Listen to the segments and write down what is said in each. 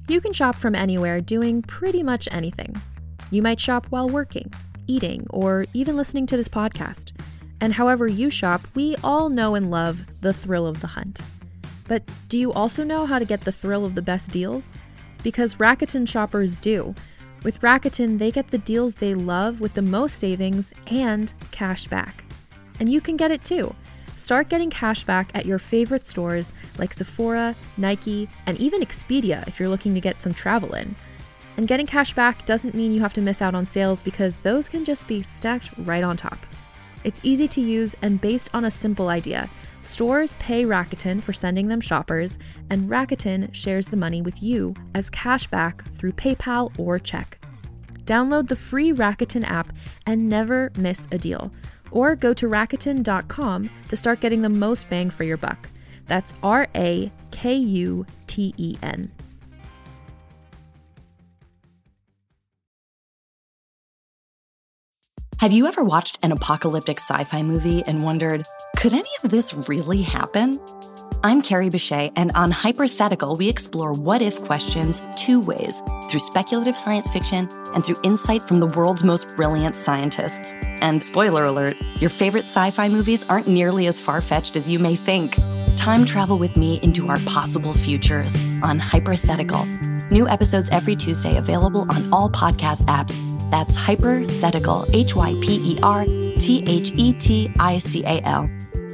You can shop from anywhere doing pretty much anything. You might shop while working, eating, or even listening to this podcast. And however you shop, we all know and love the thrill of the hunt. But do you also know how to get the thrill of the best deals? Because Rakuten shoppers do. With Rakuten, they get the deals they love with the most savings and cash back. And you can get it too. Start getting cash back at your favorite stores like Sephora, Nike, and even Expedia if you're looking to get some travel in. And getting cash back doesn't mean you have to miss out on sales because those can just be stacked right on top. It's easy to use and based on a simple idea. Stores pay Rakuten for sending them shoppers, and Rakuten shares the money with you as cash back through PayPal or check. Download the free Rakuten app and never miss a deal. Or go to Rakuten.com to start getting the most bang for your buck. That's Rakuten. Have you ever watched an apocalyptic sci-fi movie and wondered, could any of this really happen? I'm Carrie Bechet, and on Hypothetical, we explore what-if questions two ways, through speculative science fiction and through insight from the world's most brilliant scientists. And spoiler alert, your favorite sci-fi movies aren't nearly as far-fetched as you may think. Time travel with me into our possible futures on Hypothetical. New episodes every Tuesday, available on all podcast apps. That's Hypothetical, Hyperthetical.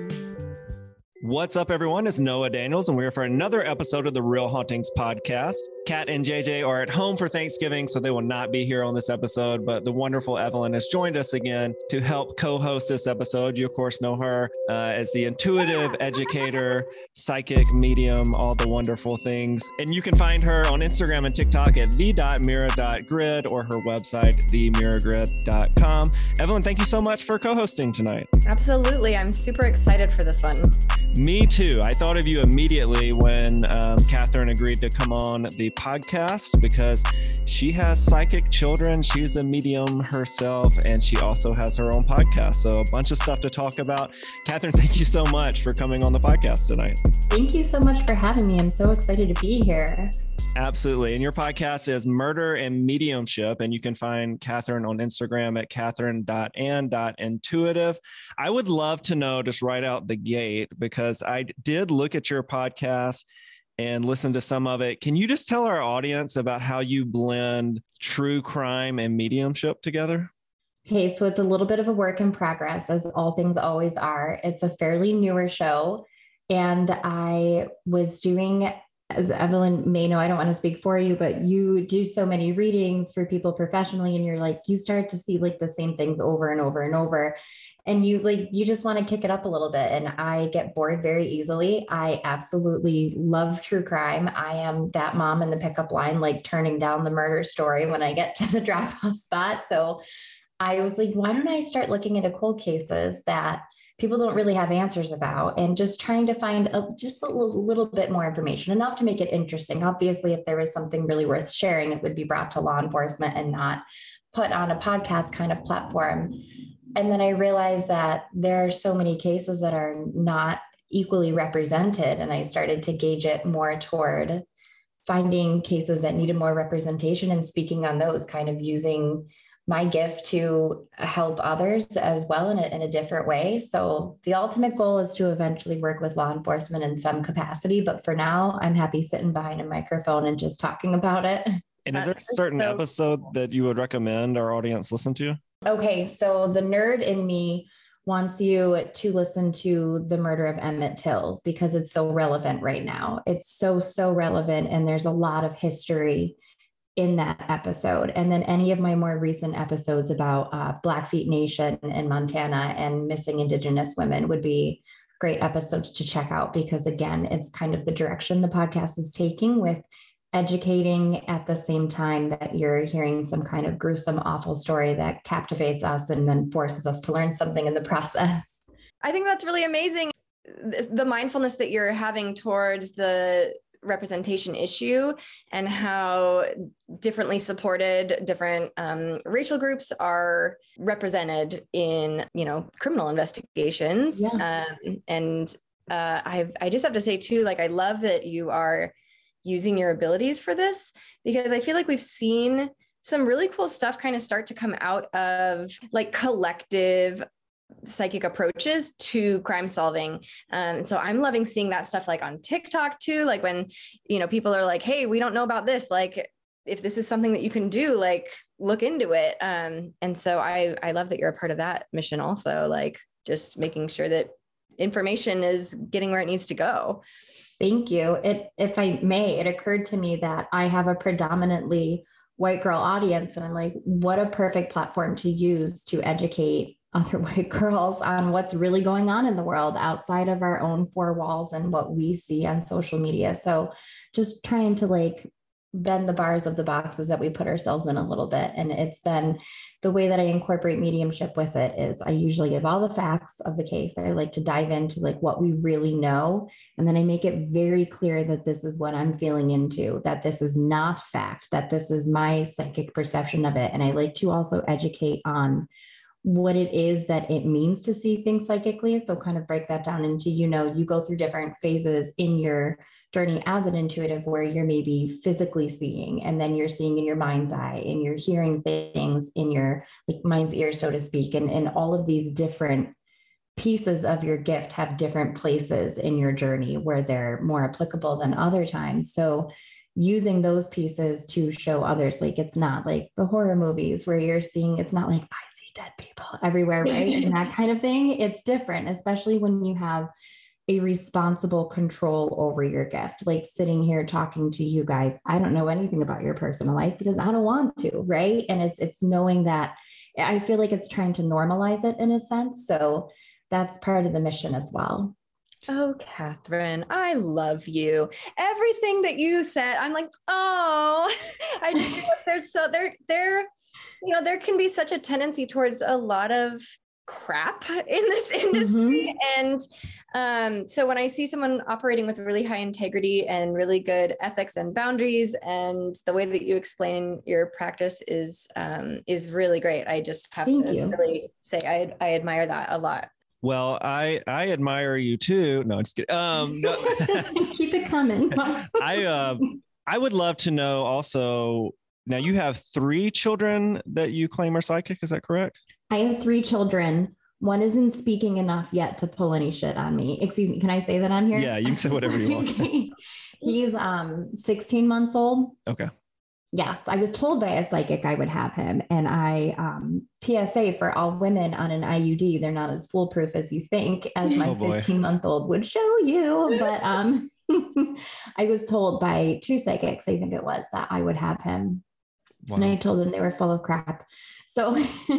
What's up, everyone? It's Noah Daniels, and we're here for another episode of the Real Hauntings podcast. Kat and JJ are at home for Thanksgiving, so they will not be here on this episode, but the wonderful Evelyn has joined us again to help co-host this episode. You, of course, know her as the intuitive educator, psychic, medium, all the wonderful things. And you can find her on Instagram and TikTok at the.mira.grid or her website, themiragrid.com. Evelyn, thank you so much for co-hosting tonight. Absolutely. I'm super excited for this one. Me too. I thought of you immediately when Catherine agreed to come on the podcast because she has psychic children. She's a medium herself, and she also has her own podcast. So a bunch of stuff to talk about. Catherine, thank you so much for coming on the podcast tonight. Thank you so much for having me. I'm so excited to be here. Absolutely. And your podcast is Murder and Mediumship, and you can find Catherine on Instagram at catherine.and.intuitive. I would love to know, just right out the gate, because I did look at your podcast and listen to some of it. Can you just tell our audience about how you blend true crime and mediumship together? Okay, so it's a little bit of a work in progress, as all things always are. It's a fairly newer show, and I was doing, as Evelyn may know, I don't want to speak for you, but you do so many readings for people professionally, and you're like, you start to see like the same things over and over and over. And you just want to kick it up a little bit. And I get bored very easily. I absolutely love true crime. I am that mom in the pickup line, like turning down the murder story when I get to the drop-off spot. So I was like, why don't I start looking into cold cases that people don't really have answers about, and just trying to find just a little bit more information, enough to make it interesting. Obviously, if there was something really worth sharing, it would be brought to law enforcement and not put on a podcast kind of platform. And then I realized that there are so many cases that are not equally represented. And I started to gauge it more toward finding cases that needed more representation and speaking on those, kind of using my gift to help others as well in a different way. So the ultimate goal is to eventually work with law enforcement in some capacity. But for now, I'm happy sitting behind a microphone and just talking about it. And is there a certain episode that you would recommend our audience listen to? Okay, so the nerd in me wants you to listen to the murder of Emmett Till because it's so relevant right now. It's so relevant. And there's a lot of history in that episode. And then any of my more recent episodes about Blackfeet Nation in Montana and missing Indigenous women would be great episodes to check out, because again, it's kind of the direction the podcast is taking, with educating at the same time that you're hearing some kind of gruesome, awful story that captivates us and then forces us to learn something in the process. I think that's really amazing. The mindfulness that you're having towards the representation issue and how differently supported different racial groups are represented in, criminal investigations. Yeah. I just have to say too, like, I love that you are using your abilities for this? Because I feel like we've seen some really cool stuff kind of start to come out of like collective psychic approaches to crime solving. So I'm loving seeing that stuff like on TikTok too. Like when, people are like, hey, we don't know about this. Like if this is something that you can do, like look into it. And so I love that you're a part of that mission also, like just making sure that information is getting where it needs to go. Thank you. If I may, it occurred to me that I have a predominantly white girl audience, and I'm like, what a perfect platform to use to educate other white girls on what's really going on in the world outside of our own four walls and what we see on social media. So just trying to like bend the bars of the boxes that we put ourselves in a little bit. And it's been the way that I incorporate mediumship with it is I usually give all the facts of the case. I like to dive into like what we really know. And then I make it very clear that this is what I'm feeling into, that this is not fact, that this is my psychic perception of it. And I like to also educate on what it is that it means to see things psychically. So kind of break that down into, you go through different phases in your journey as an intuitive where you're maybe physically seeing, and then you're seeing in your mind's eye, and you're hearing things in your like mind's ear, so to speak. And all of these different pieces of your gift have different places in your journey where they're more applicable than other times. So using those pieces to show others, like it's not like the horror movies where you're seeing, it's not like I see dead people everywhere, right? And that kind of thing. It's different, especially when you have a responsible control over your gift. Like sitting here talking to you guys, I don't know anything about your personal life because I don't want to, right? And it's knowing that I feel like it's trying to normalize it in a sense. So that's part of the mission as well. Oh, Catherine, I love you. Everything that you said, I'm like, oh, I just feel like there can be such a tendency towards a lot of crap in this industry. Mm-hmm. And so when I see someone operating with really high integrity and really good ethics and boundaries, and the way that you explain your practice is really great. I just have to really say I admire that a lot. Well, I admire you too. No, just kidding. No. Keep it coming. I would love to know also, now you have 3 children that you claim are psychic. Is that correct? I have 3 children. One isn't speaking enough yet to pull any shit on me. Excuse me. Can I say that on here? Yeah, you can say whatever you want. He's 16 months old. Okay. Yes, I was told by a psychic I would have him. And I, PSA for all women on an IUD, they're not as foolproof as you think, as my 15-month-old would show you. But I was told by 2 psychics, I think it was, that I would have him. Wow. And I told them they were full of crap. So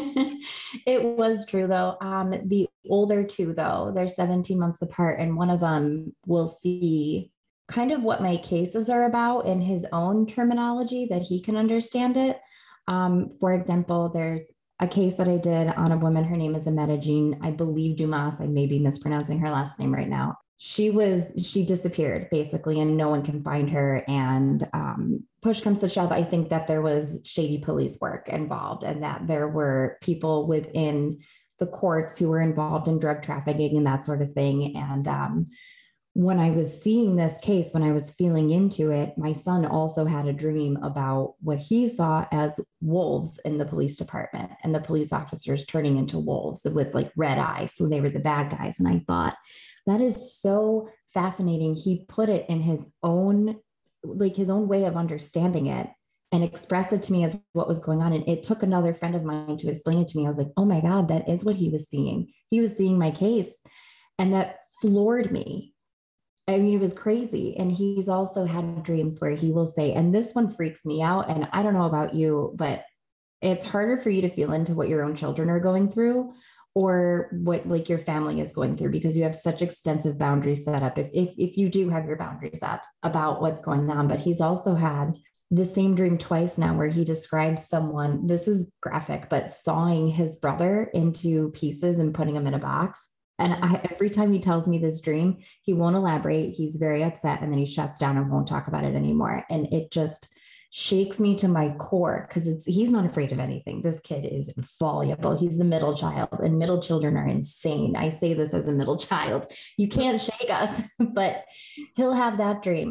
it was true though. The older 2 though, they're 17 months apart, and one of them will see kind of what my cases are about in his own terminology that he can understand it. For example, there's a case that I did on a woman. Her name is Ameta Jean, I believe Dumas. I may be mispronouncing her last name right now. She disappeared basically, and no one can find her. And push comes to shove, I think that there was shady police work involved, and that there were people within the courts who were involved in drug trafficking and that sort of thing. And when I was seeing this case, when I was feeling into it, my son also had a dream about what he saw as wolves in the police department, and the police officers turning into wolves with like red eyes. So they were the bad guys. And I thought, that is so fascinating. He put it in his own way of understanding it and expressed it to me as what was going on. And it took another friend of mine to explain it to me. I was like, oh my God, that is what he was seeing. He was seeing my case. And that floored me. I mean, it was crazy. And he's also had dreams where he will say, and this one freaks me out, and I don't know about you, but it's harder for you to feel into what your own children are going through or what like your family is going through, because you have such extensive boundaries set up if you do have your boundaries up about what's going on. But he's also had the same dream twice now where he describes someone, this is graphic, but sawing his brother into pieces and putting him in a box. And every time he tells me this dream, he won't elaborate. He's very upset, and then he shuts down and won't talk about it anymore. And it just shakes me to my core, because he's not afraid of anything. This kid is voluble. He's the middle child, and middle children are insane. I say this as a middle child. You can't shake us, but he'll have that dream.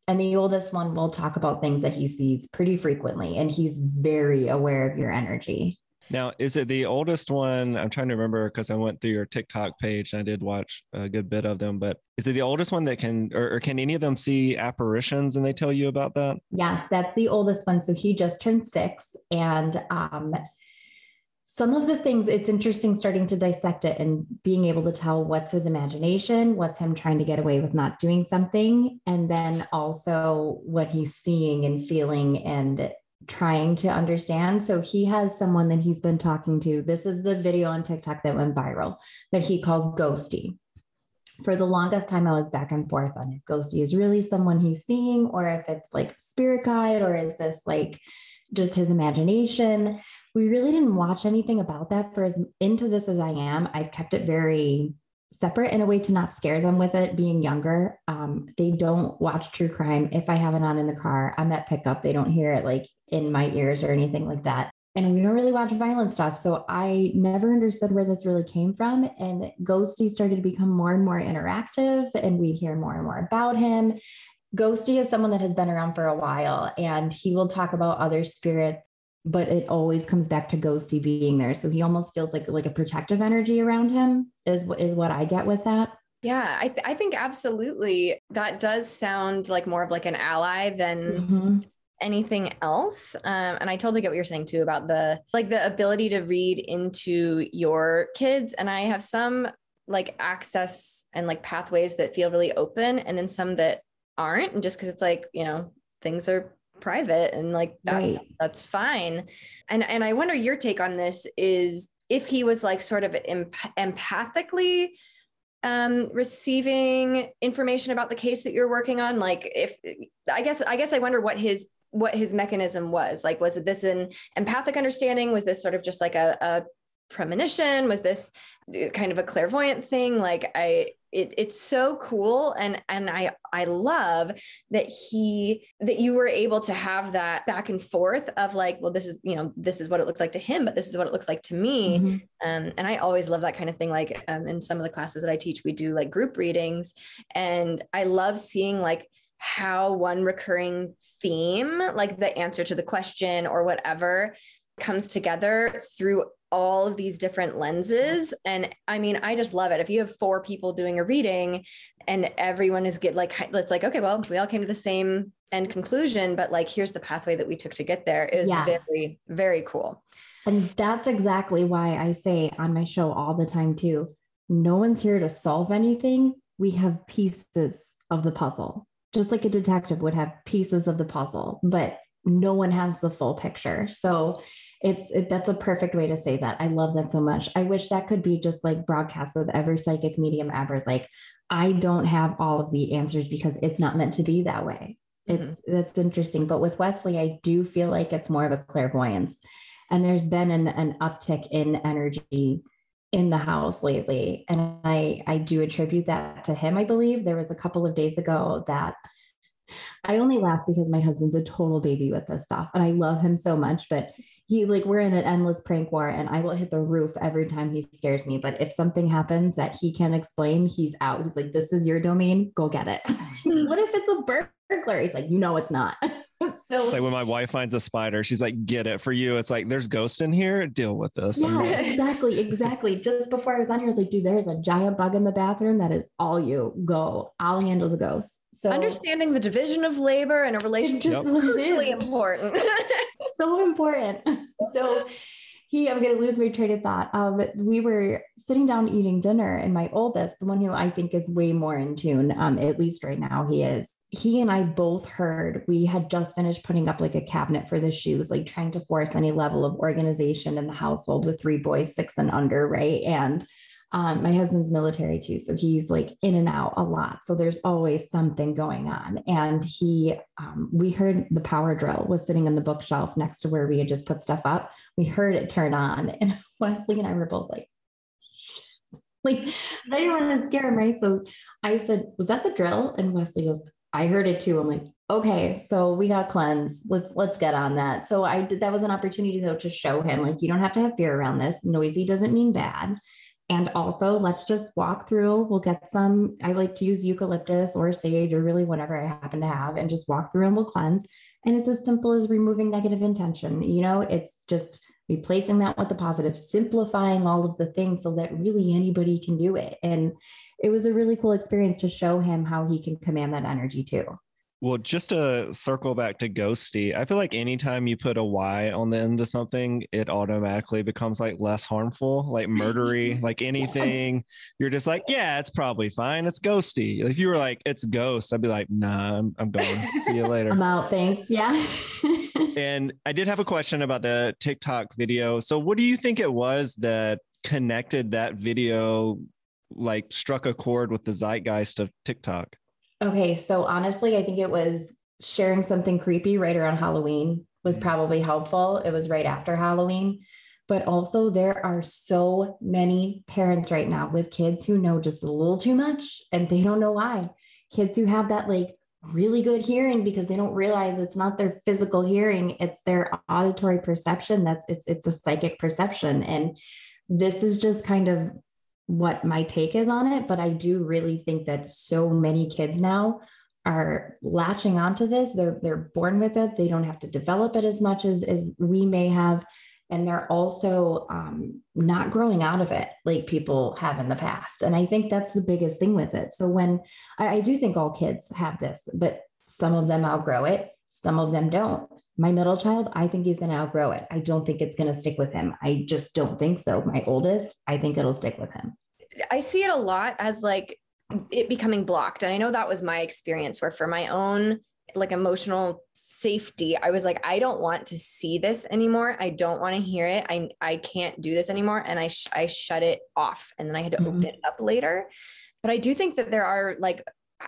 And the oldest one will talk about things that he sees pretty frequently. And he's very aware of your energy. Now, is it the oldest one? I'm trying to remember because I went through your TikTok page and I did watch a good bit of them, but is it the oldest one that can, or can any of them see apparitions and they tell you about that? Yes, that's the oldest one. So he just turned 6. And some of the things, it's interesting starting to dissect it and being able to tell what's his imagination, what's him trying to get away with not doing something, and then also what he's seeing and feeling and trying to understand. So he has someone that he's been talking to. This is the video on TikTok that went viral that he calls Ghosty. For the longest time, I was back and forth on if Ghosty is really someone he's seeing or if it's like spirit guide or is this like just his imagination. We really didn't watch anything about that. For as into this as I am, I've kept it very separate in a way to not scare them with it being younger. They don't watch true crime. If I have it on in the car, I'm at pickup. They don't hear it like in my ears or anything like that. And we don't really watch violent stuff. So I never understood where this really came from. And Ghosty started to become more and more interactive and we'd hear more and more about him. Ghosty is someone that has been around for a while and he will talk about other spirits, but it always comes back to Ghosty being there. So he almost feels like a protective energy around him is what I get with that. Yeah, I think absolutely. That does sound like more of like an ally than anything else. And I totally get what you're saying too about the ability to read into your kids. And I have some like access and like pathways that feel really open and then some that aren't. And just because it's like, things are private and like that's fine. And I wonder your take on this is if he was like sort of empathically receiving information about the case that you're working on. Like if I guess I wonder what his mechanism was. Like, was this an empathic understanding? Was this sort of just like a premonition? Was this kind of a clairvoyant thing? Like it's so cool. And I love that you were able to have that back and forth of like, well, this is what it looks like to him, but this is what it looks like to me. And I always love that kind of thing. Like in some of the classes that I teach, we do like group readings and I love seeing like how one recurring theme, like the answer to the question or whatever, comes together through all of these different lenses. And I mean, I just love it. If you have 4 people doing a reading and everyone is it's like, okay, well, we all came to the same end conclusion, but like, here's the pathway that we took to get there is very, very cool. And that's exactly why I say on my show all the time too, no one's here to solve anything. We have pieces of the puzzle, just like a detective would have pieces of the puzzle, but no one has the full picture. So that's a perfect way to say that. I love that so much. I wish that could be just like broadcast with every psychic medium ever. Like I don't have all of the answers because it's not meant to be that way. That's interesting. But with Wesley, I do feel like it's more of a clairvoyance and there's been an uptick in energy in the house lately. And I do attribute that to him. I believe there was a couple of days ago that I only laugh because my husband's a total baby with this stuff and I love him so much, but we're in an endless prank war and I will hit the roof every time he scares me. But if something happens that he can't explain, he's out. He's like, this is your domain. Go get it. What if it's a burglar? He's like, it's not. So it's like when my wife finds a spider, she's like, get it. For you, it's like, there's ghosts in here. Deal with this. Yeah, exactly. Just before I was on here, I was like, dude, there's a giant bug in the bathroom. That is all you. Go. I'll handle the ghosts. So understanding the division of labor in a relationship is really important. So important. So I'm going to lose my train of thought. We were sitting down eating dinner and my oldest, the one who I think is way more in tune, at least right now he and I both heard we had just finished putting up like a cabinet for the shoes, like trying to force any level of organization in the household with 3 boys, 6 and under. Right. And my husband's military too. So he's like in and out a lot. So there's always something going on. And we heard the power drill was sitting on the bookshelf next to where we had just put stuff up. We heard it turn on and Wesley and I were both like, I didn't want to scare him. Right. So I said, was that the drill? And Wesley goes, I heard it too. I'm like, okay, so we got cleansed. Let's get on that. So that was an opportunity though, to show him like, you don't have to have fear around this. Noisy doesn't mean bad. And also, let's just walk through. We'll get some, I like to use eucalyptus or sage or really whatever I happen to have, and just walk through and we'll cleanse. And it's as simple as removing negative intention. It's just replacing that with the positive, simplifying all of the things so that really anybody can do it. And it was a really cool experience to show him how he can command that energy too. Well, just to circle back to ghosty, I feel like anytime you put a Y on the end of something, it automatically becomes like less harmful, like murdery, like anything. You're just like, yeah, it's probably fine. It's ghosty. If you were like, it's ghost, I'd be like, nah, I'm going. See you later. I'm out. Thanks. Yeah. And I did have a question about the TikTok video. So what do you think it was that connected that video, like struck a chord with the zeitgeist of TikTok? Okay, so honestly, I think it was sharing something creepy right around Halloween was probably helpful. It was right after Halloween. But also, there are so many parents right now with kids who know just a little too much and they don't know why. Kids who have that like really good hearing because they don't realize it's not their physical hearing, it's their auditory perception. It's a psychic perception. And this is just kind of what my take is on it. But I do really think that so many kids now are latching onto this. They're born with it. They don't have to develop it as much as we may have. And they're also not growing out of it like people have in the past. And I think that's the biggest thing with it. So when I do think all kids have this, but some of them outgrow it. Some of them don't. My middle child, I think he's going to outgrow it. I don't think it's going to stick with him. I just don't think so. My oldest, I think it'll stick with him. I see it a lot as like it becoming blocked. And I know that was my experience where for my own like emotional safety, I was like, I don't want to see this anymore. I don't want to hear it. I can't do this anymore. And I shut it off. And then I had to open it up later. But I do think that there are like,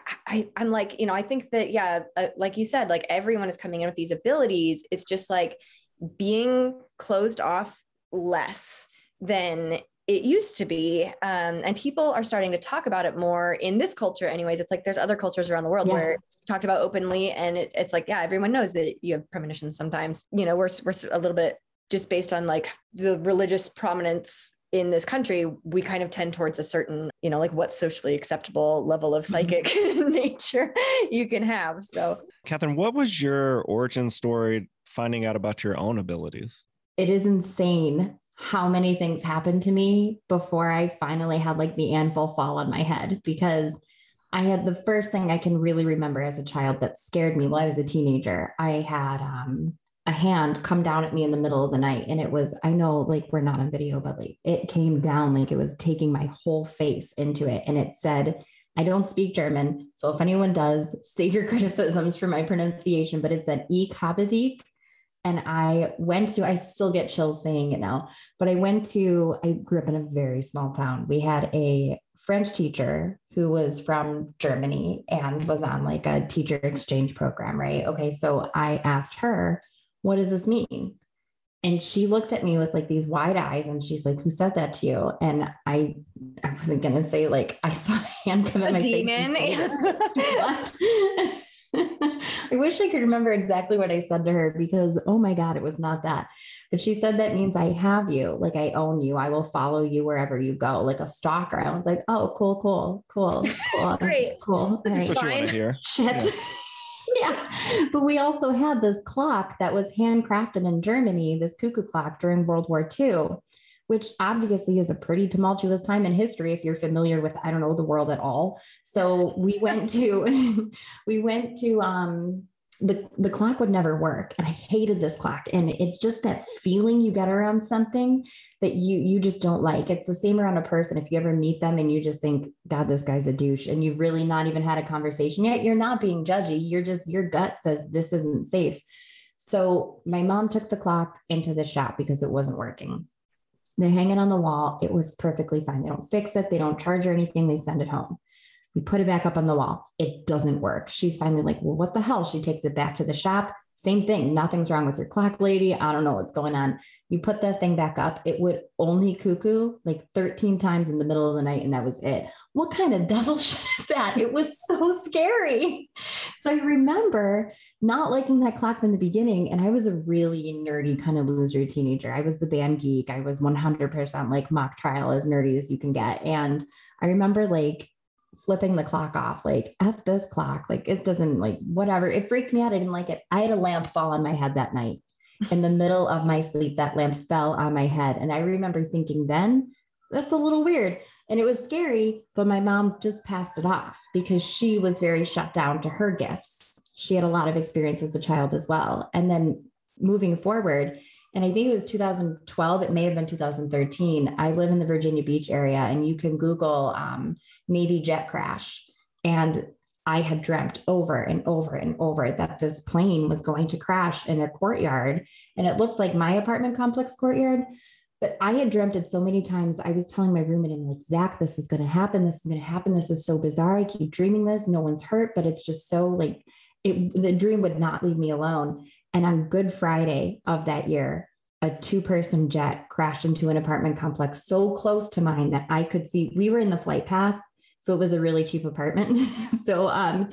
I'm like, I think that, yeah, like you said, like everyone is coming in with these abilities. It's just like being closed off less than it used to be. And people are starting to talk about it more in this culture. Anyways, it's like, there's other cultures around the world where it's talked about openly. And it's like, yeah, everyone knows that you have premonitions sometimes. We're a little bit just based on like the religious prominence in this country, we kind of tend towards a certain, like what's socially acceptable level of psychic nature you can have. So, Catherine, what was your origin story finding out about your own abilities? It is insane how many things happened to me before I finally had like the anvil fall on my head, because I had the first thing I can really remember as a child that scared me while I was a teenager. I had a hand come down at me in the middle of the night. And it was, I know like we're not on video, but like it came down like it was taking my whole face into it. And it said, I don't speak German. So if anyone does, save your criticisms for my pronunciation, but it said Ich habe dich. And I still get chills saying it now, but I grew up in a very small town. We had a French teacher who was from Germany and was on like a teacher exchange program, right? Okay. So I asked her, what does this mean? And she looked at me with like these wide eyes and she's like, who said that to you? And I wasn't going to say like, I saw a hand come at my demon. Face. I wish I could remember exactly what I said to her because, oh my God, it was not that. But she said, that means I have you, like I own you. I will follow you wherever you go, like a stalker. I was like, oh, cool. Great. Cool. That's what you want to hear. Shit. Yeah. Yeah. But we also had this clock that was handcrafted in Germany, this cuckoo clock during World War II, which obviously is a pretty tumultuous time in history if you're familiar with, I don't know, the world at all. So we went to, the clock would never work. And I hated this clock. And it's just that feeling you get around something that you just don't like. It's the same around a person. If you ever meet them and you just think, God, this guy's a douche, and you've really not even had a conversation yet, you're not being judgy. Your gut says this isn't safe. So my mom took the clock into the shop because it wasn't working. They hang it on the wall. It works perfectly fine. They don't fix it. They don't charge or anything. They send it home. We put it back up on the wall. It doesn't work. She's finally like, well, what the hell? She takes it back to the shop, Same thing. Nothing's wrong with your clock, lady. I don't know what's going on. You put that thing back up. It would only cuckoo like 13 times in the middle of the night. And that was it. What kind of devil shit is that? It was so scary. So I remember not liking that clock from the beginning. And I was a really nerdy kind of loser teenager. I was the band geek. I was 100% like mock trial, as nerdy as you can get. And I remember like flipping the clock off, like F this clock, like it doesn't, like whatever. It freaked me out. I didn't like it. I had a lamp fall on my head that night. In the middle of my sleep, that lamp fell on my head. And I remember thinking then, that's a little weird. And it was scary, but my mom just passed it off because she was very shut down to her gifts. She had a lot of experience as a child as well. And then moving forward, and I think it was 2012, it may have been 2013. I live in the Virginia Beach area, and you can Google Navy jet crash. And I had dreamt over and over and over that this plane was going to crash in a courtyard, and it looked like my apartment complex courtyard. But I had dreamt it so many times. I was telling my roommate, I'm like, Zach, this is going to happen. This is going to happen. This is so bizarre. I keep dreaming this. No one's hurt, but it's just so like the dream would not leave me alone. And on Good Friday of that year, a 2-person jet crashed into an apartment complex so close to mine that I could see. We were in the flight path. So it was a really cheap apartment. So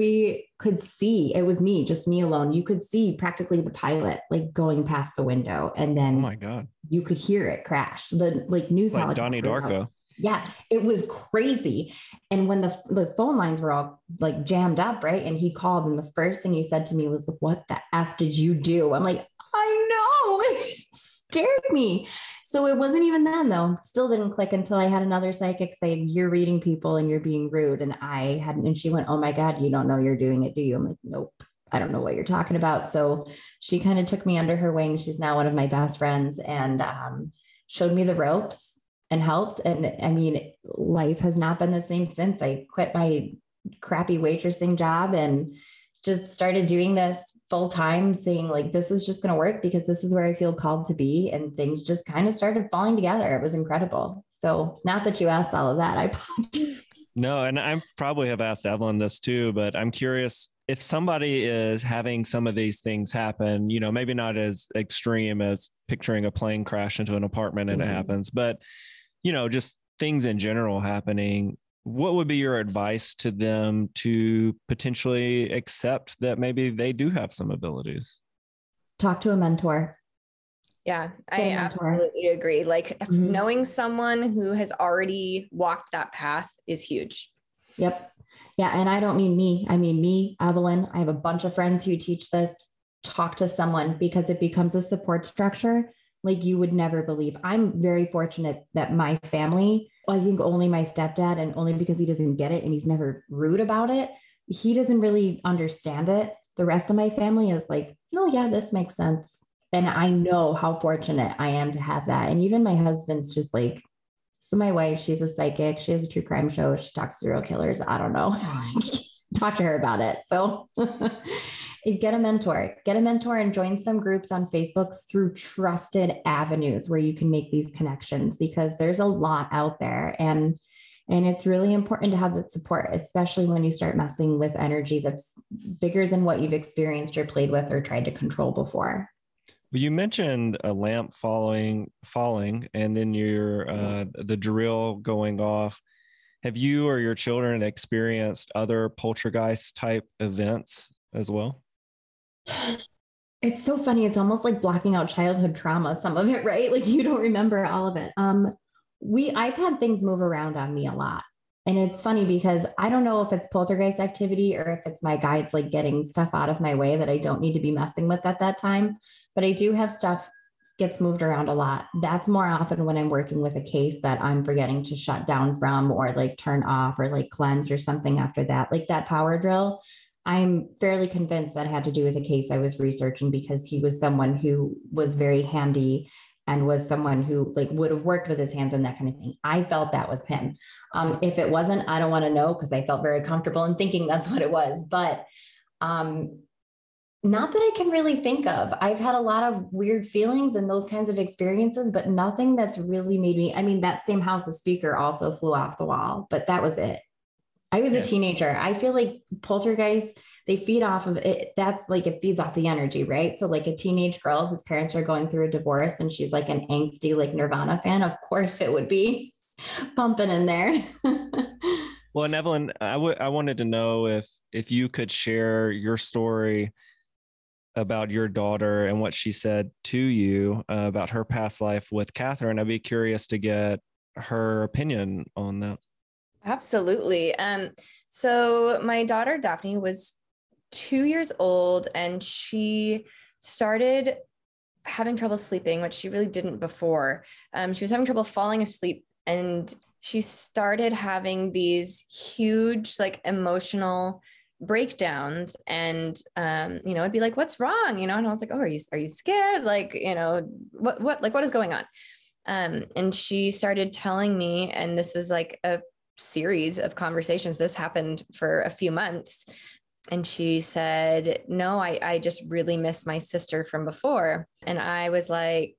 we could see, it was me, just me alone. You could see practically the pilot like going past the window, and then oh my God, you could hear it crash. The like news like Donnie Darko. Yeah, it was crazy. And when the phone lines were all like jammed up, right? And he called, and the first thing he said to me was, "What the F did you do?" I'm like, I know, it scared me. So it wasn't even then though. Still didn't click until I had another psychic say, "You're reading people and you're being rude." And I hadn't, and she went, "Oh my God, you don't know you're doing it, do you?" I'm like, "Nope, I don't know what you're talking about." So she kind of took me under her wing. She's now one of my best friends, and showed me the ropes and helped. And I mean, life has not been the same since. I quit my crappy waitressing job and just started doing this full time, saying like, this is just going to work because this is where I feel called to be. And things just kind of started falling together. It was incredible. So not that you asked all of that, I apologize. No, and I probably have asked Evelyn this too, but I'm curious if somebody is having some of these things happen, you know, maybe not as extreme as picturing a plane crash into an apartment and it happens, but, you know, just things in general happening. What would be your advice to them to potentially accept that maybe they do have some abilities? Talk to a mentor. Yeah, I absolutely agree. Like knowing someone who has already walked that path is huge. Yep. Yeah. And I don't mean me. I mean me, Evelyn. I have a bunch of friends who teach this. Talk to someone, because it becomes a support structure like you would never believe. I'm very fortunate that my family, I think only my stepdad, and only because he doesn't get it and he's never rude about it, he doesn't really understand it. The rest of my family is like, oh yeah, this makes sense. And I know how fortunate I am to have that. And even my husband's just like, so my wife, she's a psychic. She has a true crime show. She talks to serial killers. I don't know. Talk to her about it. So get a mentor and join some groups on Facebook through trusted avenues where you can make these connections, because there's a lot out there. And it's really important to have that support, especially when you start messing with energy that's bigger than what you've experienced or played with or tried to control before. Well, you mentioned a lamp falling, and then the drill going off. Have you or your children experienced other poltergeist type events as well? It's so funny. It's almost like blocking out childhood trauma, some of it, right? Like you don't remember all of it. I've had things move around on me a lot. And it's funny because I don't know if it's poltergeist activity or if it's my guides like getting stuff out of my way that I don't need to be messing with at that time. But I do have stuff gets moved around a lot. That's more often when I'm working with a case that I'm forgetting to shut down from, or like turn off, or like cleanse or something after that. Like that power drill, I'm fairly convinced that had to do with a case I was researching, because he was someone who was very handy and was someone who like would have worked with his hands and that kind of thing. I felt that was him. If it wasn't, I don't want to know, because I felt very comfortable in thinking that's what it was. But not that I can really think of. I've had a lot of weird feelings and those kinds of experiences, but nothing that's really made me, I mean, that same house of speaker also flew off the wall, but that was it. I was a teenager. I feel like poltergeist, they feed off of it. That's like, it feeds off the energy, right? So like a teenage girl whose parents are going through a divorce and she's like an angsty, like Nirvana fan, of course it would be pumping in there. Well, and Evelyn, I wanted to know if you could share your story about your daughter and what she said to you about her past life with Catherine. I'd be curious to get her opinion on that. Absolutely. So my daughter Daphne was 2 years old and she started having trouble sleeping, which she really didn't before. She was having trouble falling asleep, and she started having these huge, like, emotional breakdowns. And it'd be like, what's wrong? And I was like, oh, are you scared? Like, what is going on? And she started telling me, and this was like a series of conversations. This happened for a few months. And she said, no, I just really miss my sister from before. And I was like,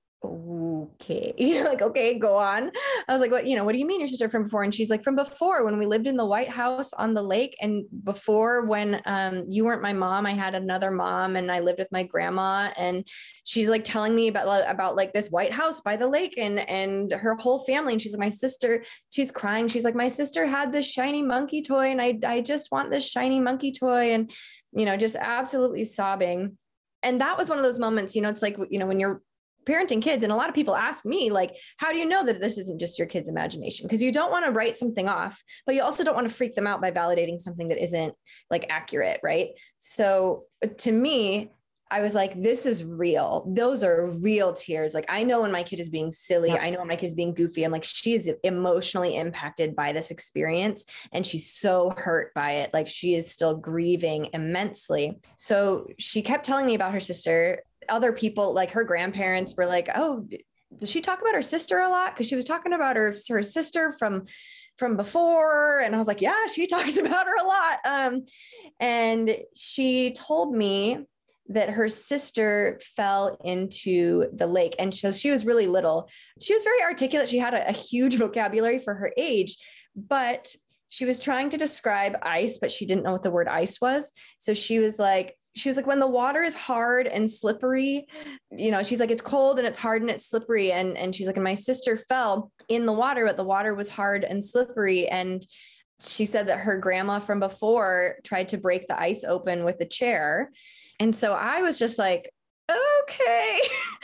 okay, like, okay, go on. I was like, what do you mean your sister from before? And she's like, from before, when we lived in the White House on the lake, and before, when you weren't my mom, I had another mom and I lived with my grandma. And she's like telling me about like this White House by the lake and her whole family. And she's like, my sister, she's crying. She's like, my sister had this shiny monkey toy and I just want this shiny monkey toy. And, just absolutely sobbing. And that was one of those moments, it's like, when you're parenting kids, and a lot of people ask me, like, how do you know that this isn't just your kid's imagination? Because you don't want to write something off, but you also don't want to freak them out by validating something that isn't like accurate, right? So to me, I was like, this is real. Those are real tears. Like, I know when my kid is being silly. Yep. I know when my kid is being goofy. And like, she is emotionally impacted by this experience. And she's so hurt by it. Like, she is still grieving immensely. So she kept telling me about her sister. Other people, like her grandparents, were like, oh, does she talk about her sister a lot? Because she was talking about her sister from before. And I was like, yeah, she talks about her a lot. And she told me that her sister fell into the lake. And so she was really little. She was very articulate. She had a huge vocabulary for her age, but she was trying to describe ice, but she didn't know what the word ice was. So she was like, when the water is hard and slippery, she's like, it's cold and it's hard and it's slippery. And she's like, and my sister fell in the water, but the water was hard and slippery. And she said that her grandma from before tried to break the ice open with a chair. And so I was just like, okay,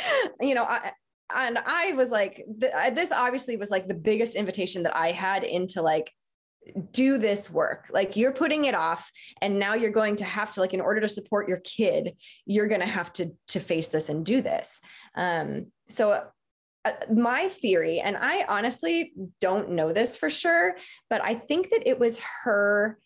I was like, this obviously was like the biggest invitation that I had into like, do this work. Like, you're putting it off. And now you're going to have to, like, in order to support your kid, you're going to have to face this and do this. So my theory, and I honestly don't know this for sure, but I think that it was her.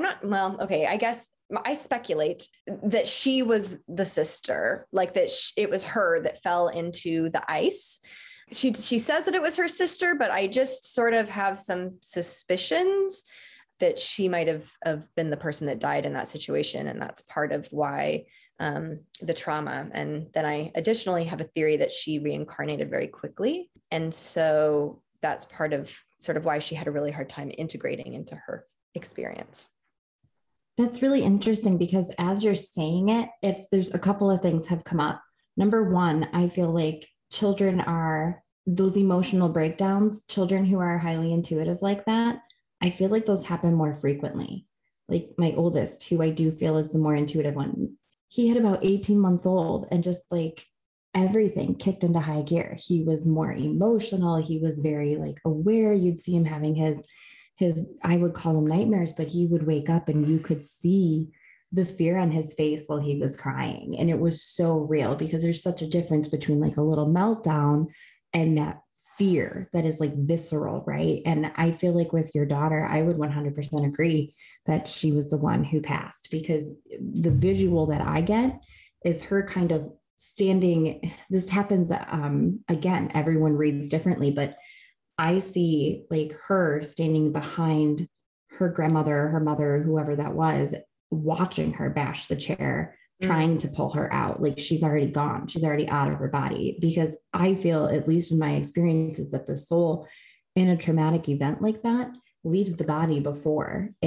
I guess I speculate that she was the sister, like that it was her that fell into the ice. She says that it was her sister, but I just sort of have some suspicions that she might have been the person that died in that situation. And that's part of why the trauma. And then I additionally have a theory that she reincarnated very quickly. And so that's part of sort of why she had a really hard time integrating into her experience. That's really interesting, because as you're saying it, there's a couple of things have come up. Number one, I feel like children are those emotional breakdowns. Children who are highly intuitive like that, I feel like those happen more frequently. Like my oldest, who I do feel is the more intuitive one, he had about 18 months old and just like everything kicked into high gear. He was more emotional. He was very like aware. You'd see him having his, I would call them nightmares, but he would wake up and you could see the fear on his face while he was crying. And it was so real, because there's such a difference between like a little meltdown and that fear that is like visceral, right? And I feel like with your daughter, I would 100% agree that she was the one who passed, because the visual that I get is her kind of standing. This happens, again, everyone reads differently, but I see like her standing behind her grandmother, her mother, whoever that was, watching her bash the chair, trying to pull her out. Like she's already gone. She's already out of her body, because I feel, at least in my experiences, that the soul in a traumatic event like that leaves the body before it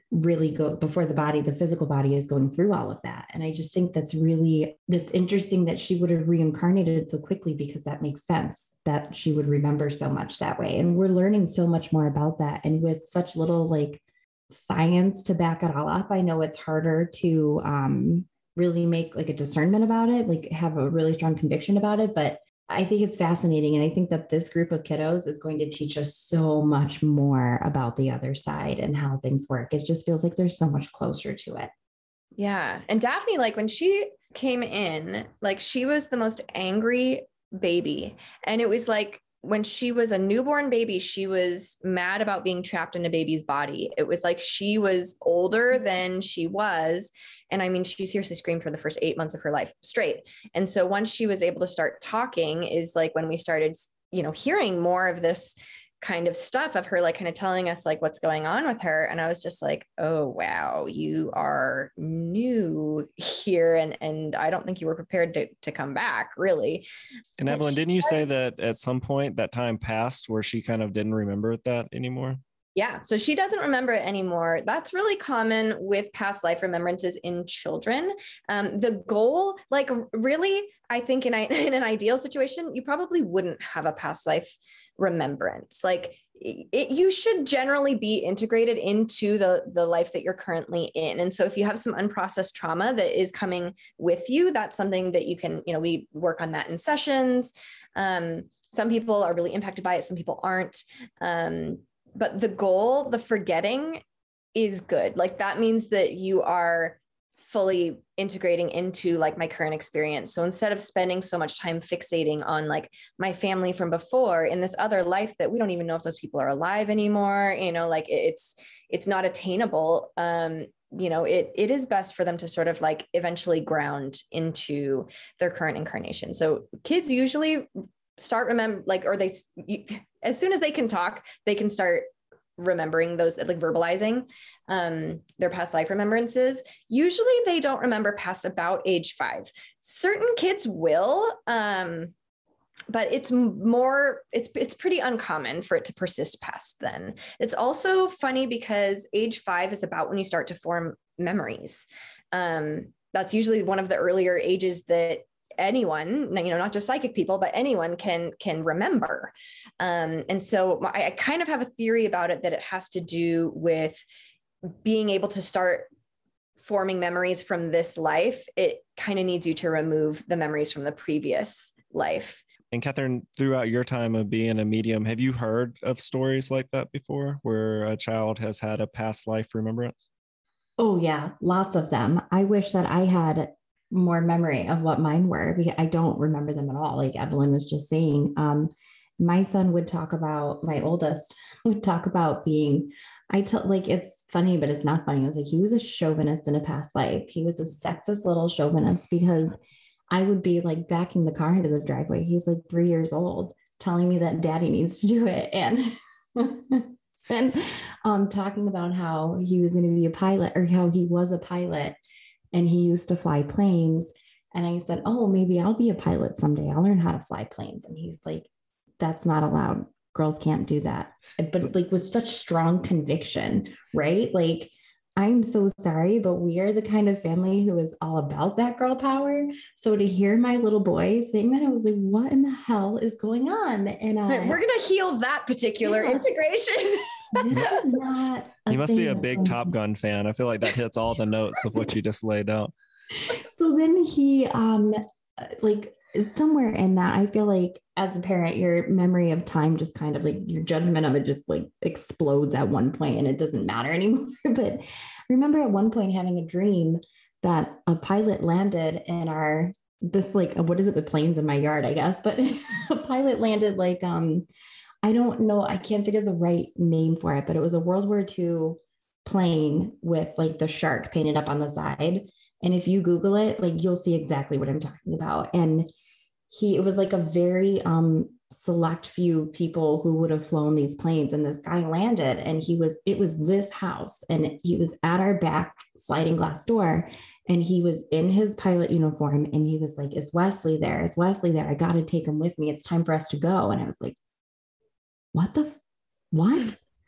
really go before the physical body is going through all of that. And I just think that's interesting that she would have reincarnated so quickly, because that makes sense that she would remember so much that way. And we're learning so much more about that. And with such little like science to back it all up, I know it's harder to really make like a discernment about it, like have a really strong conviction about it. But I think it's fascinating. And I think that this group of kiddos is going to teach us so much more about the other side and how things work. It just feels like there's so much closer to it. Yeah. And Daphne, like when she came in, like she was the most angry baby. And it was like, when she was a newborn baby, she was mad about being trapped in a baby's body. It was like she was older than she was. And I mean, she seriously screamed for the first 8 months of her life straight. And so once she was able to start talking is like when we started, hearing more of this kind of stuff of her, like kind of telling us like what's going on with her. And I was just like, oh, wow, you are new here. And I don't think you were prepared to come back, really. And Evelyn, didn't you say that at some point that time passed where she kind of didn't remember that anymore? Yeah. So she doesn't remember it anymore. That's really common with past life remembrances in children. The goal, like really, I think in an ideal situation, you probably wouldn't have a past life remembrance. Like you should generally be integrated into the life that you're currently in. And so if you have some unprocessed trauma that is coming with you, that's something that you can, we work on that in sessions. Some people are really impacted by it. Some people aren't. But the goal, the forgetting is good. Like that means that you are fully integrating into like my current experience. So instead of spending so much time fixating on like my family from before in this other life that we don't even know if those people are alive anymore, like it's not attainable. It is best for them to sort of like eventually ground into their current incarnation. So kids usually start as soon as they can talk, they can start remembering those, like verbalizing their past life remembrances. Usually they don't remember past about age 5. Certain kids will, but it's pretty uncommon for it to persist past then. It's also funny because age 5 is about when you start to form memories. That's usually one of the earlier ages that anyone, not just psychic people, but anyone can remember. And so I kind of have a theory about it that it has to do with being able to start forming memories from this life. It kind of needs you to remove the memories from the previous life. And Catherine, throughout your time of being a medium, have you heard of stories like that before where a child has had a past life remembrance? Oh yeah, lots of them. I wish that I had more memory of what mine were, because I don't remember them at all. Like Evelyn was just saying, my son would talk about, my oldest would talk about being, it's funny, but it's not funny. I was like, he was a chauvinist in a past life. He was a sexist little chauvinist, because I would be like backing the car into the driveway. He's like 3 years old telling me that daddy needs to do it. And talking about how he was going to be a pilot, or how he was a pilot and he used to fly planes. And I said, oh, maybe I'll be a pilot someday. I'll learn how to fly planes. And he's like, that's not allowed. Girls can't do that. But like with such strong conviction, right? Like, I'm so sorry, but we are the kind of family who is all about that girl power. So to hear my little boy saying that, I was like, what in the hell is going on? And we're going to heal that particular integration. This is not. You must be a big Top Gun fan. I feel like that hits all the notes of what you just laid out. So then he, like somewhere in that, I feel like as a parent, your memory of time just kind of like your judgment of it just like explodes at one point and it doesn't matter anymore. But I remember at one point having a dream that a pilot landed in what is it with planes in my yard, I guess, but a pilot landed like, I don't know, I can't think of the right name for it, but it was a World War II plane with like the shark painted up on the side. And if you Google it, like you'll see exactly what I'm talking about. And it was like a very select few people who would have flown these planes. And this guy landed and it was this house and he was at our back sliding glass door and he was in his pilot uniform and he was like, is Wesley there? Is Wesley there? I got to take him with me. It's time for us to go. And I was like, what?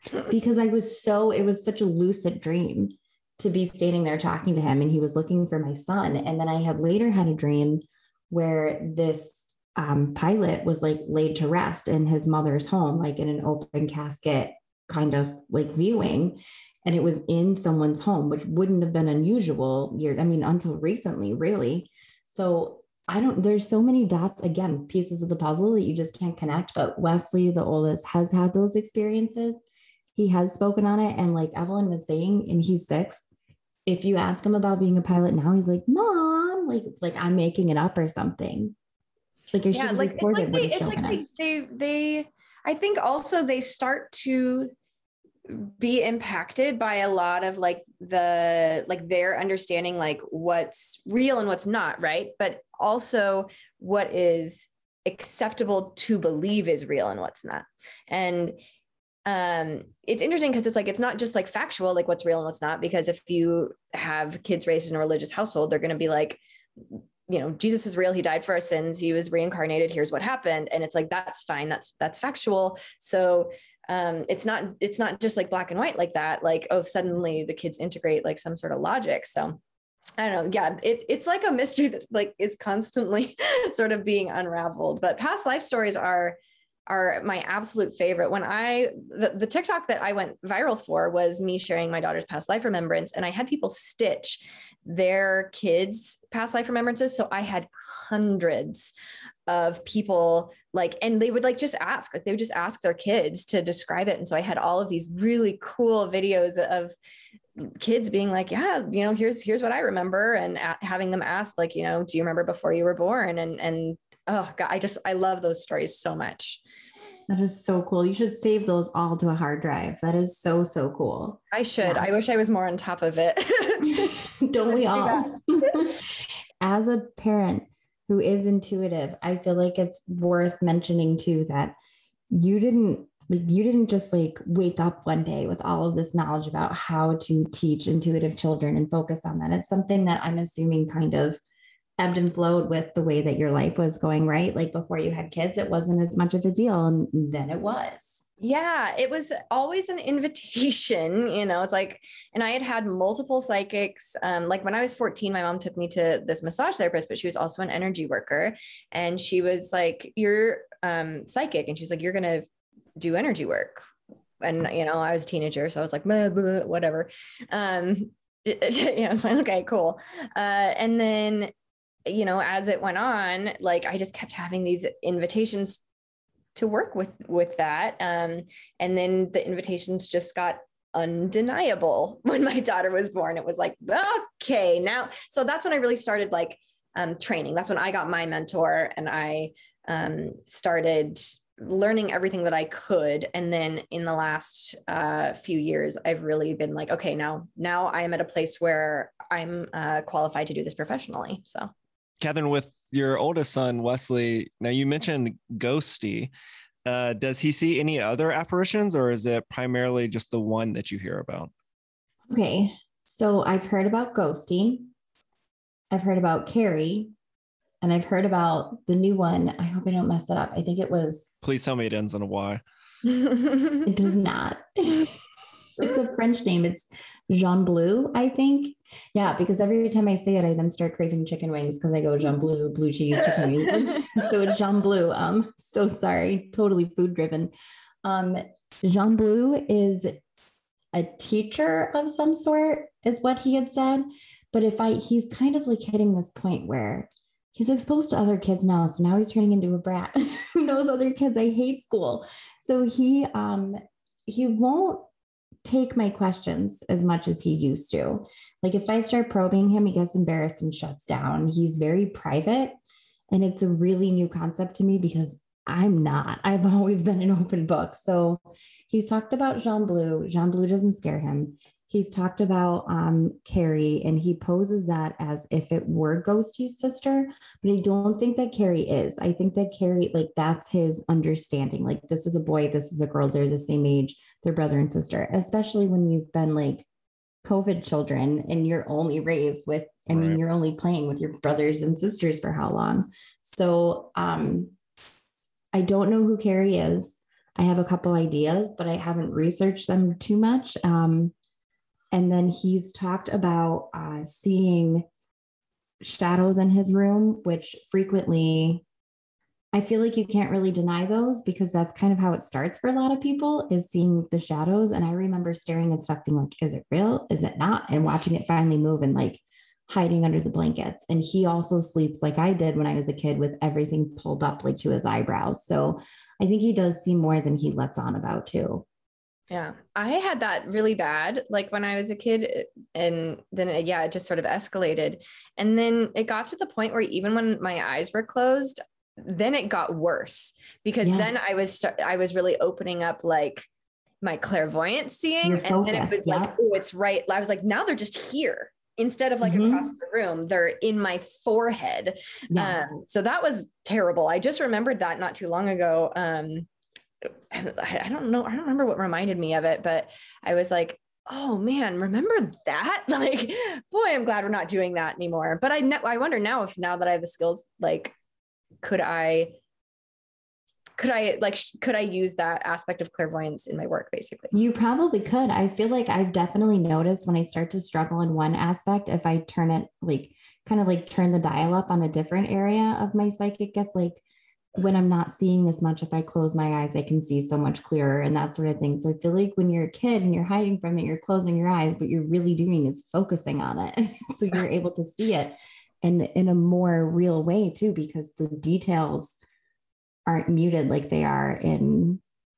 because it was such a lucid dream to be standing there talking to him, and he was looking for my son. And then I had later had a dream where this pilot was like laid to rest in his mother's home, like in an open casket kind of like viewing. And it was in someone's home, which wouldn't have been unusual until recently, really. So there's so many dots, again, pieces of the puzzle that you just can't connect. But Wesley, the oldest, has had those experiences. He has spoken on it. And like Evelyn was saying, and he's 6, if you ask him about being a pilot now, he's like, Mom, like I'm making it up or something. Like I should have recorded what he's showing us. They I think also they start to be impacted by a lot of like their understanding, like what's real and what's not, right? But also what is acceptable to believe is real and what's not. And it's interesting because it's not just like factual, like what's real and what's not, because if you have kids raised in a religious household, they're going to be like, Jesus is real. He died for our sins. He was reincarnated. Here's what happened. And it's like, that's fine. That's factual. So it's not just like black and white like that. Like, oh, suddenly the kids integrate like some sort of logic. So I don't know. Yeah. It's like a mystery that like is constantly sort of being unraveled, but past life stories are my absolute favorite. When the TikTok that I went viral for was me sharing my daughter's past life remembrance. And I had people stitch their kids' past life remembrances. So I had hundreds of people and they would just ask their kids to describe it. And so I had all of these really cool videos of kids being like, yeah, here's what I remember. And having them ask do you remember before you were born? And oh God, I love those stories so much. That is so cool. You should save those all to a hard drive. That is so, so cool. I should. Yeah. I wish I was more on top of it. Don't we all? As a parent who is intuitive, I feel like it's worth mentioning too that you didn't just wake up one day with all of this knowledge about how to teach intuitive children and focus on that. It's something that I'm assuming kind of ebbed and flowed with the way that your life was going, right? Like before you had kids, it wasn't as much of a deal. And then it was. Yeah, it was always an invitation, it's like, and I had multiple psychics. Like when I was 14, my mom took me to this massage therapist, but she was also an energy worker. And she was like, you're psychic. And she's like, you're going to do energy work. And, I was a teenager, so I was like, blah, blah, whatever. I was like, okay, cool. And then, as it went on, I just kept having these invitations to work with that. And then the invitations just got undeniable when my daughter was born. It was like, okay, now, so that's when I really started training. That's when I got my mentor and I started learning everything that I could. And then in the last few years, I've really been like, okay, now I am at a place where I'm qualified to do this professionally. So Catherine, with your oldest son, Wesley, now you mentioned Ghosty. Does he see any other apparitions, or is it primarily just the one that you hear about? Okay. So I've heard about Ghosty. I've heard about Carrie, and I've heard about the new one. I hope I don't mess it up. I think it was. Please tell me it ends in a Y. It does not. It's a French name. It's Jean Bleu, I think. Yeah, because every time I say it, I then start craving chicken wings because I go Jean Bleu, blue cheese, chicken wings. So it's Jean Bleu. So sorry, totally food driven. Jean Bleu is a teacher of some sort, is what he had said. But he's kind of hitting this point where he's exposed to other kids now. So now he's turning into a brat who knows other kids. I hate school. So he won't take my questions as much as he used to. If I start probing him, he gets embarrassed and shuts down. He's very private. And it's a really new concept to me because I'm not. I've always been an open book. So he's talked about Jean Bleu. Jean Bleu doesn't scare him. He's talked about Carrie, and he poses that as if it were Ghosty's sister, but I don't think that Carrie is. I think that Carrie, that's his understanding. This is a boy, this is a girl, they're the same age, they're brother and sister, especially when you've been COVID children and you're only raised with, you're only playing with your brothers and sisters for how long? So I don't know who Carrie is. I have a couple ideas, but I haven't researched them too much. And then he's talked about seeing shadows in his room, which frequently I feel like you can't really deny those because that's kind of how it starts for a lot of people, is seeing the shadows. And I remember staring at stuff being like, is it real? Is it not? And watching it finally move and like hiding under the blankets. And he also sleeps like I did when I was a kid with everything pulled up like to his eyebrows. So I think he does see more than he lets on about too. Yeah, I had that really bad, like when I was a kid, and then it just sort of escalated. And then it got to the point where even when my eyes were closed, then it got worse because then I was really opening up like my clairvoyant seeing. And then it was like, oh, it's right. I was like, now they're just here instead of like across the room, they're in my forehead. Yes. So that was terrible. I just remembered that not too long ago. I don't know. I don't remember what reminded me of it, but I was like, oh man, remember that? Like, boy, I'm glad we're not doing that anymore. But I wonder now that I have the skills, like, could I use that aspect of clairvoyance in my work, basically? You probably could. I feel like I've definitely noticed when I start to struggle in one aspect, if I turn it like kind of like turn the dial up on a different area of my psychic gift, like when I'm not seeing as much, if I close my eyes, I can see so much clearer and that sort of thing. So I feel like when you're a kid and you're hiding from it, you're closing your eyes, what you're really doing is focusing on it. So you're able to see it and in a more real way too, because the details aren't muted like they are in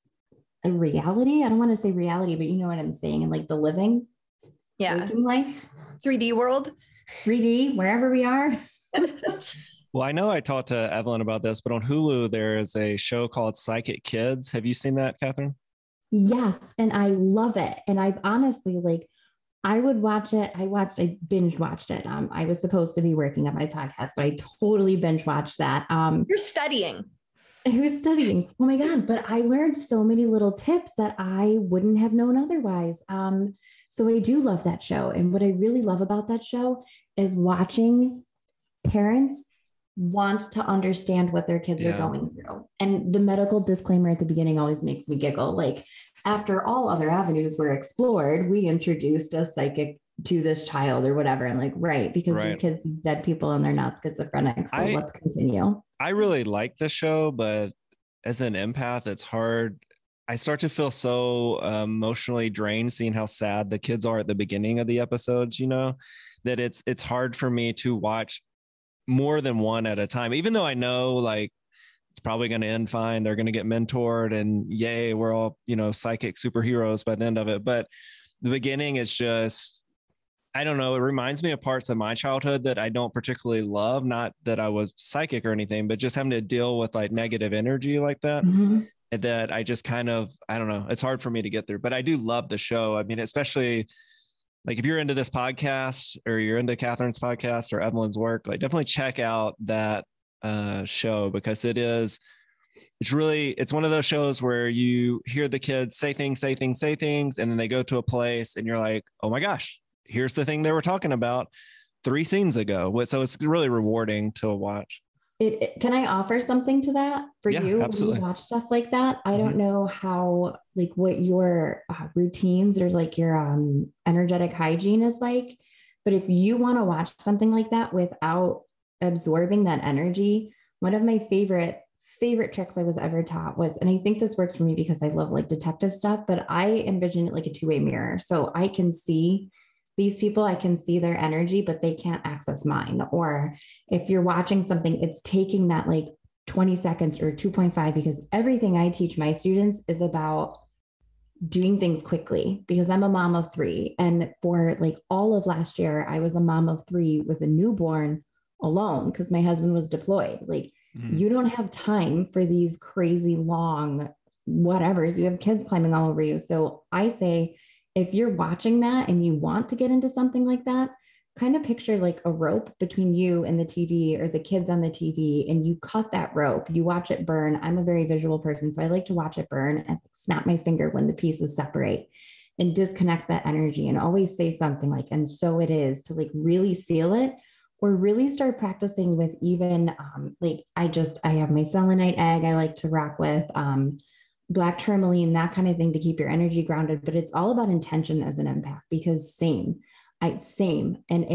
a reality. I don't want to say reality, but you know what I'm saying. In like the living, waking life, 3D world, 3D, wherever we are. Well, I know I talked to Evelyn about this, but on Hulu, there is a show called Psychic Kids. Have you seen that, Catherine? Yes. And I love it. And I've honestly, like, I would watch it. I binge watched it. I was supposed to be working on my podcast, but I totally binge watched that. You're studying. I was studying. Oh my God. But I learned so many little tips that I wouldn't have known otherwise. So I do love that show. And what I really love about that show is watching parents want to understand what their kids are going through. And the medical disclaimer at the beginning always makes me giggle. Like, after all other avenues were explored, we introduced a psychic to this child or whatever. I'm like, right, because your kid's these dead people and they're not schizophrenic. So let's continue. I really like the show, but as an empath, it's hard. I start to feel so emotionally drained seeing how sad the kids are at the beginning of the episodes, you know, that it's hard for me to watch more than one at a time, even though I know like it's probably going to end fine. They're going to get mentored and yay, we're all, you know, psychic superheroes by the end of it. But the beginning is just, I don't know. It reminds me of parts of my childhood that I don't particularly love. Not that I was psychic or anything, but just having to deal with like negative energy like that. Mm-hmm. That I just kind of, I don't know. It's hard for me to get through, but I do love the show. I mean, especially like if you're into this podcast or you're into Catherine's podcast or Evelyn's work, like definitely check out that show because it's one of those shows where you hear the kids say things, and then they go to a place and you're like, oh my gosh, here's the thing they were talking about 3 scenes ago. So it's really rewarding to watch. Can I offer something to that for you? Absolutely. When you watch stuff like that, I don't know how, like what your routines or like your energetic hygiene is like, but if you want to watch something like that without absorbing that energy, one of my favorite tricks I was ever taught was, and I think this works for me because I love like detective stuff, but I envision it like a 2-way mirror. So I can see these people, I can see their energy, but they can't access mine. Or if you're watching something, it's taking that like 20 seconds or 2.5, because everything I teach my students is about doing things quickly because I'm a mom of 3. And for like all of last year, I was a mom of 3 with a newborn alone because my husband was deployed. Like you don't have time for these crazy long whatevers. You have kids climbing all over you. So I say, if you're watching that and you want to get into something like that, kind of picture like a rope between you and the TV or the kids on the TV, and you cut that rope, you watch it burn. I'm a very visual person, so I like to watch it burn and snap my finger when the pieces separate and disconnect that energy and always say something like, and so it is, to like really seal it, or really start practicing with even like I have my selenite egg I like to rock with. black tourmaline, that kind of thing to keep your energy grounded. But it's all about intention as an empath, because same. And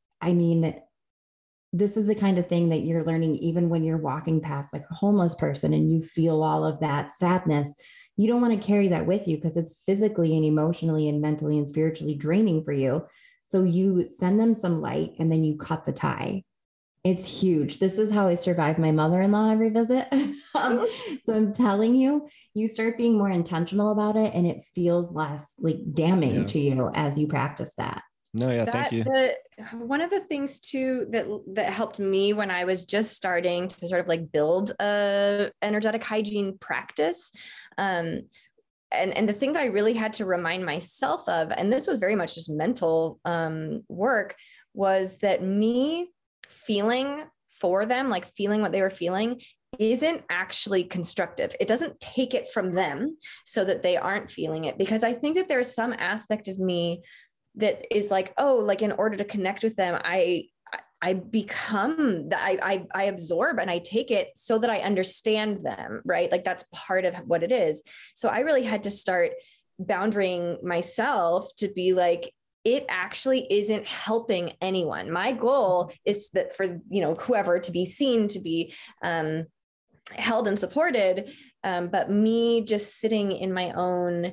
this is the kind of thing that you're learning even when you're walking past like a homeless person and you feel all of that sadness. You don't want to carry that with you because it's physically and emotionally and mentally and spiritually draining for you. So you send them some light and then you cut the tie. It's huge. This is how I survived my mother-in-law every visit. So I'm telling you, you start being more intentional about it and it feels less like damning to you as you practice that. No, yeah, thank you. One of the things too that helped me when I was just starting to sort of like build a energetic hygiene practice, and the thing that I really had to remind myself of, and this was very much just mental work, was that me feeling for them, like feeling what they were feeling, isn't actually constructive. It doesn't take it from them so that they aren't feeling it, because I think that there's some aspect of me that is like, oh, like in order to connect with them, I become that I absorb and I take it so that I understand them, right? Like that's part of what it is. So I really had to start boundarying myself to be like, it actually isn't helping anyone. My goal is that for, whoever to be seen, to be held and supported. But me just sitting in my own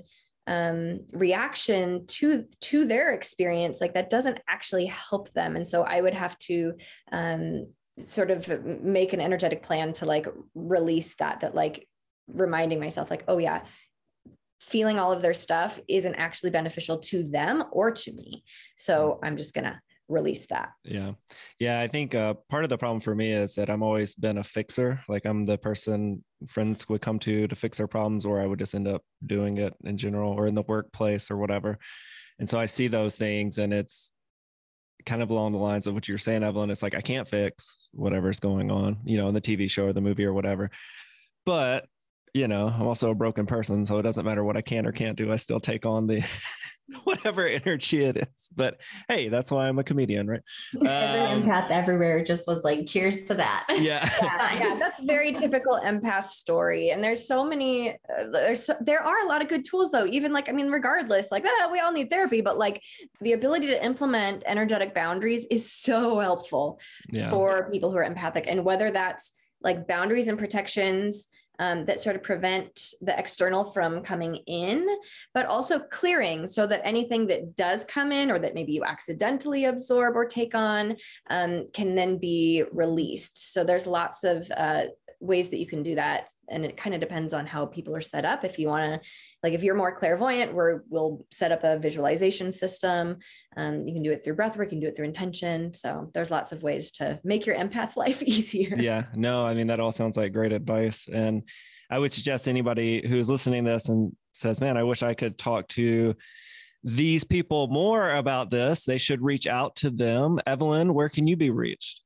reaction to their experience, like that doesn't actually help them. And so I would have to sort of make an energetic plan to like release that like reminding myself like, oh yeah, feeling all of their stuff isn't actually beneficial to them or to me. So I'm just going to release that. Yeah. Yeah. I think part of the problem for me is that I'm always been a fixer. Like I'm the person friends would come to fix their problems, or I would just end up doing it in general or in the workplace or whatever. And so I see those things and it's kind of along the lines of what you're saying, Evelyn. It's like, I can't fix whatever's going on, in the TV show or the movie or whatever. But, I'm also a broken person. So it doesn't matter what I can or can't do. I still take on the whatever energy it is. But hey, that's why I'm a comedian, right? Every empath everywhere just was like, cheers to that. Yeah. Yeah, that's very typical empath story. And there's so many, there are a lot of good tools though, even like, regardless, like, we all need therapy, but like the ability to implement energetic boundaries is so helpful for people who are empathic. And whether that's like boundaries and protections that sort of prevent the external from coming in, but also clearing so that anything that does come in or that maybe you accidentally absorb or take on can then be released. So there's lots of ways that you can do that. And it kind of depends on how people are set up. If you want to, like, if you're more clairvoyant, we'll set up a visualization system. You can do it through breathwork, you can do it through intention. So there's lots of ways to make your empath life easier. Yeah, no, that all sounds like great advice. And I would suggest anybody who's listening to this and says, man, I wish I could talk to these people more about this, they should reach out to them. Evelyn, where can you be reached?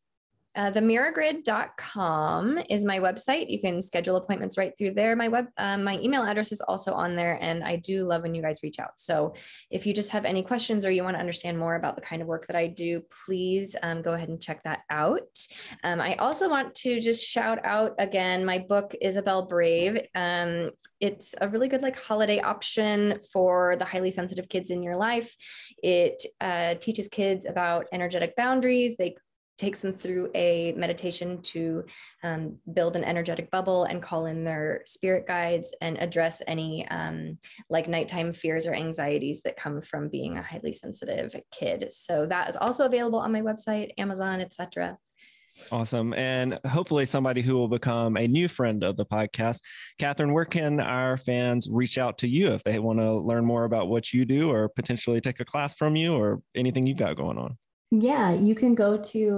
themirrorgrid.com is my website. You can schedule appointments right through there. My email address is also on there. And I do love when you guys reach out. So if you just have any questions or you want to understand more about the kind of work that I do, please go ahead and check that out. I also want to just shout out again, my book, Isabel Brave. It's a really good holiday option for the highly sensitive kids in your life. It teaches kids about energetic boundaries. They takes them through a meditation to build an energetic bubble and call in their spirit guides and address any nighttime fears or anxieties that come from being a highly sensitive kid. So that is also available on my website, Amazon, etc. Awesome. And hopefully somebody who will become a new friend of the podcast. Catherine, where can our fans reach out to you if they want to learn more about what you do or potentially take a class from you or anything you got going on? Yeah, you can go to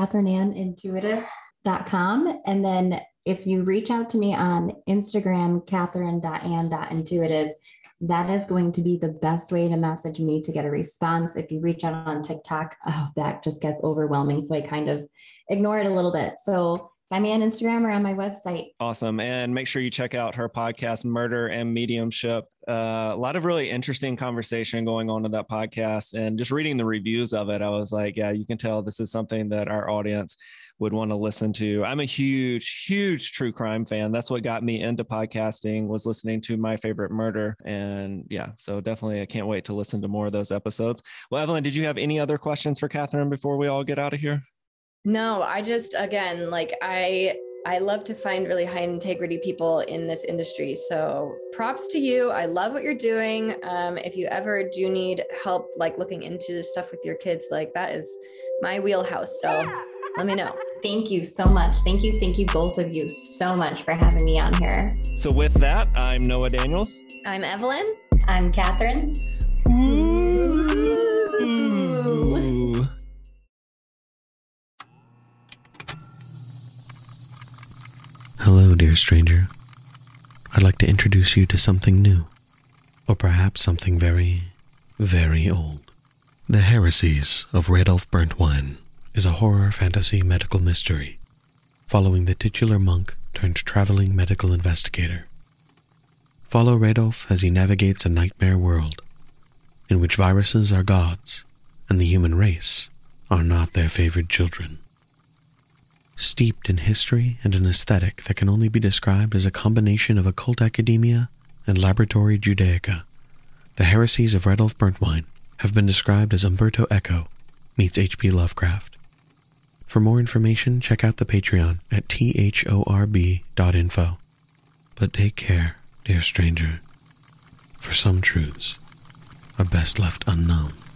CatherineAnnIntuitive.com. And then if you reach out to me on Instagram, Catherine.Ann.Intuitive, that is going to be the best way to message me to get a response. If you reach out on TikTok, that just gets overwhelming. So I kind of ignore it a little bit. So Find me on Instagram or on my website. Awesome. And make sure you check out her podcast, Murder and Mediumship. A lot of really interesting conversation going on in that podcast. And just reading the reviews of it, I was like, yeah, you can tell this is something that our audience would want to listen to. I'm a huge true crime fan. That's what got me into podcasting, was listening to My Favorite Murder. And yeah, so definitely I can't wait to listen to more of those episodes. Well, Evelyn, did you have any other questions for Catherine before we all get out of here? No, I just, again, like I love to find really high integrity people in this industry. So props to you. I love what you're doing. If you ever do need help, like looking into stuff with your kids, like that is my wheelhouse. So let me know. Thank you so much. Thank you both of you so much for having me on here. So with that, I'm Noah Daniels. I'm Evelyn. I'm Catherine. Ooh. Hello, dear stranger. I'd like to introduce you to something new, or perhaps something very, very old. The Heresies of Radolf Burntwine is a horror fantasy medical mystery following the titular monk turned traveling medical investigator. Follow Radolf as he navigates a nightmare world in which viruses are gods and the human race are not their favored children. Steeped in history and an aesthetic that can only be described as a combination of occult academia and laboratory Judaica, the Heresies of Radolf Burntwine have been described as Umberto Eco meets H.P. Lovecraft. For more information, check out the Patreon at thorb.info. But take care, dear stranger, for some truths are best left unknown.